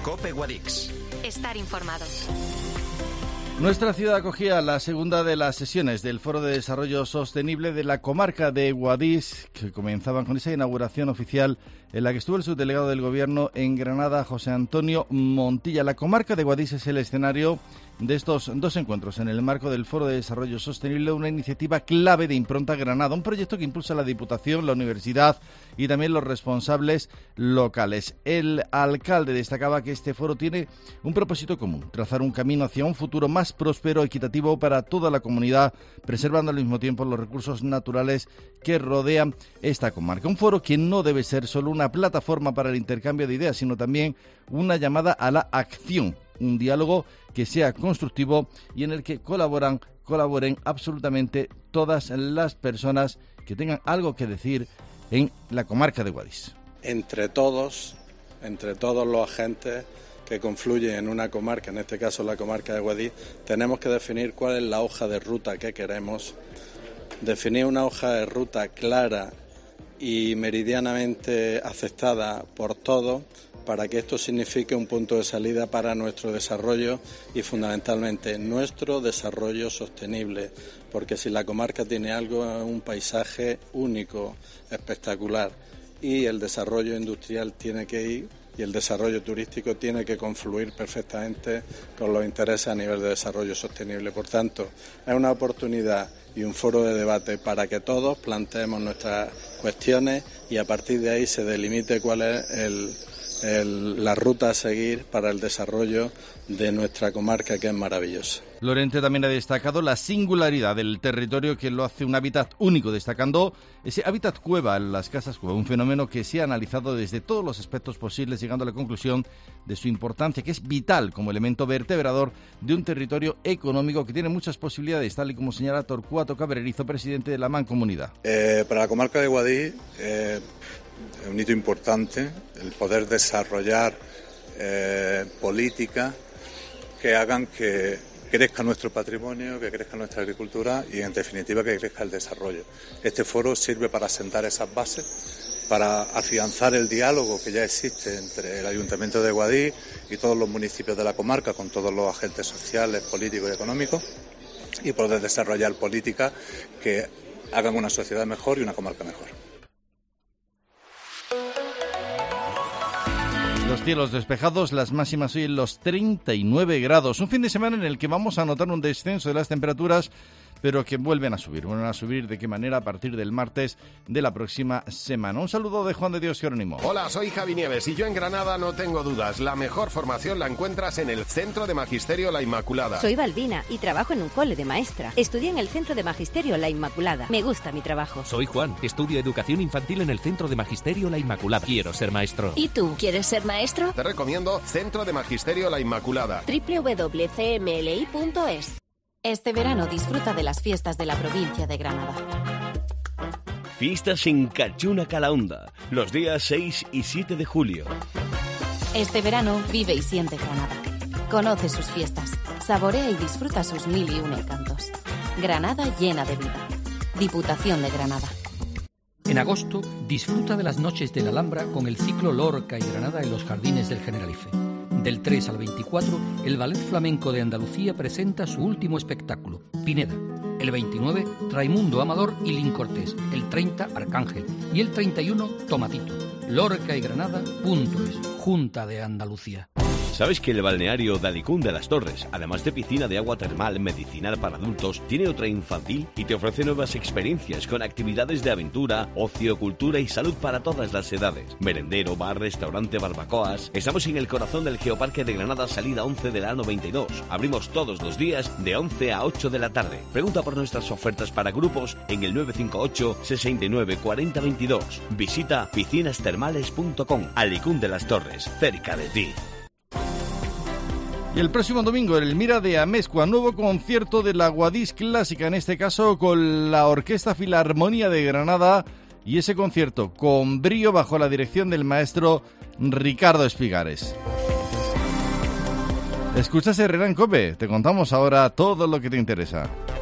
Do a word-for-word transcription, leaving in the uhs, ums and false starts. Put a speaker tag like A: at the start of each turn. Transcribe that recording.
A: COPE Guadix.
B: Estar informado.
C: Nuestra ciudad acogía la segunda de las sesiones del Foro de Desarrollo Sostenible de la comarca de Guadix, que comenzaban con esa inauguración oficial en la que estuvo el subdelegado del Gobierno en Granada, José Antonio Montilla. La comarca de Guadix es el escenario de estos dos encuentros en el marco del Foro de Desarrollo Sostenible, una iniciativa clave de Impronta Granada, un proyecto que impulsa la Diputación, la Universidad y también los responsables locales. El alcalde destacaba que este foro tiene un propósito común: trazar un camino hacia un futuro más próspero, equitativo para toda la comunidad, preservando al mismo tiempo los recursos naturales que rodean esta comarca. Un foro que no debe ser solo una plataforma para el intercambio de ideas, sino también una llamada a la acción, un diálogo que sea constructivo y en el que colaboran, colaboren absolutamente todas las personas que tengan algo que decir en la comarca de Guadix.
D: Entre todos, entre todos los agentes que confluyen en una comarca, en este caso la comarca de Guadix, tenemos que definir cuál es la hoja de ruta que queremos, definir una hoja de ruta clara y meridianamente aceptada por todos, para que esto signifique un punto de salida para nuestro desarrollo y fundamentalmente nuestro desarrollo sostenible, porque si la comarca tiene algo, es un paisaje único, espectacular, y el desarrollo industrial tiene que ir y el desarrollo turístico tiene que confluir perfectamente con los intereses a nivel de desarrollo sostenible. Por tanto, es una oportunidad y un foro de debate para que todos planteemos nuestras cuestiones y a partir de ahí se delimite cuál es el El, la ruta a seguir para el desarrollo de nuestra comarca, que es maravillosa.
C: Lorente también ha destacado la singularidad del territorio que lo hace un hábitat único, destacando ese hábitat cueva, las casas cueva, un fenómeno que se ha analizado desde todos los aspectos posibles, llegando a la conclusión de su importancia, que es vital como elemento vertebrador de un territorio económico que tiene muchas posibilidades, tal y como señala Torcuato Cabrerizo, presidente de la Mancomunidad.
E: Eh, para la comarca de Guadix, eh, es un hito importante el poder desarrollar eh, políticas que hagan que crezca nuestro patrimonio, que crezca nuestra agricultura y, en definitiva, que crezca el desarrollo. Este foro sirve para sentar esas bases, para afianzar el diálogo que ya existe entre el Ayuntamiento de Guadix y todos los municipios de la comarca, con todos los agentes sociales, políticos y económicos, y poder desarrollar políticas que hagan una sociedad mejor y una comarca mejor.
C: Los cielos despejados, las máximas hoy en los treinta y nueve grados. Un fin de semana en el que vamos a notar un descenso de las temperaturas, pero que vuelven a subir. Vuelven a subir de qué manera a partir del martes de la próxima semana. Un saludo de Juan de Dios Jerónimo.
F: Hola, soy Javi Nieves y yo en Granada no tengo dudas. La mejor formación la encuentras en el Centro de Magisterio La Inmaculada.
G: Soy Balbina y trabajo en un cole de maestra. Estudié en el Centro de Magisterio La Inmaculada. Me gusta mi trabajo.
H: Soy Juan. Estudio Educación Infantil en el Centro de Magisterio La Inmaculada. Quiero ser maestro.
B: ¿Y tú quieres ser maestro?
F: Te recomiendo Centro de Magisterio La Inmaculada.
B: doble u doble u doble u punto c m l i punto es.
I: Este verano disfruta de las fiestas de la provincia de Granada.
J: Fiestas en Cachuna Calahonda, los días seis y siete de julio.
I: Este verano vive y siente Granada. Conoce sus fiestas, saborea y disfruta sus mil y un encantos. Granada llena de vida. Diputación de Granada.
K: En agosto, disfruta de las noches de la Alhambra con el ciclo Lorca y Granada en los Jardines del Generalife. Del tres al veinticuatro, el Ballet Flamenco de Andalucía presenta su último espectáculo, Pineda. El veintinueve, Raimundo Amador y Lin Cortés. El treinta, Arcángel. Y el treinta y uno, Tomatito. Lorca y Granada punto es. Junta de Andalucía.
J: ¿Sabes que el balneario de Alicún de las Torres, además de piscina de agua termal medicinal para adultos, tiene otra infantil y te ofrece nuevas experiencias con actividades de aventura, ocio, cultura y salud para todas las edades? Merendero, bar, restaurante, barbacoas. Estamos en el corazón del Geoparque de Granada, salida once de la A noventa y dos. Abrimos todos los días de once a ocho de la tarde. Pregunta por nuestras ofertas para grupos en el nueve cinco ocho, sesenta y nueve, cuarenta, veintidós. Visita piscinas termales punto com. Alicún de las Torres, cerca de ti.
C: Y el próximo domingo, el Mira de Amezcua, nuevo concierto de la Guadix Clásica, en este caso con la Orquesta Filarmonía de Granada, y ese concierto con brío bajo la dirección del maestro Ricardo Espigares. Escuchas Herrera en COPE, te contamos ahora todo lo que te interesa.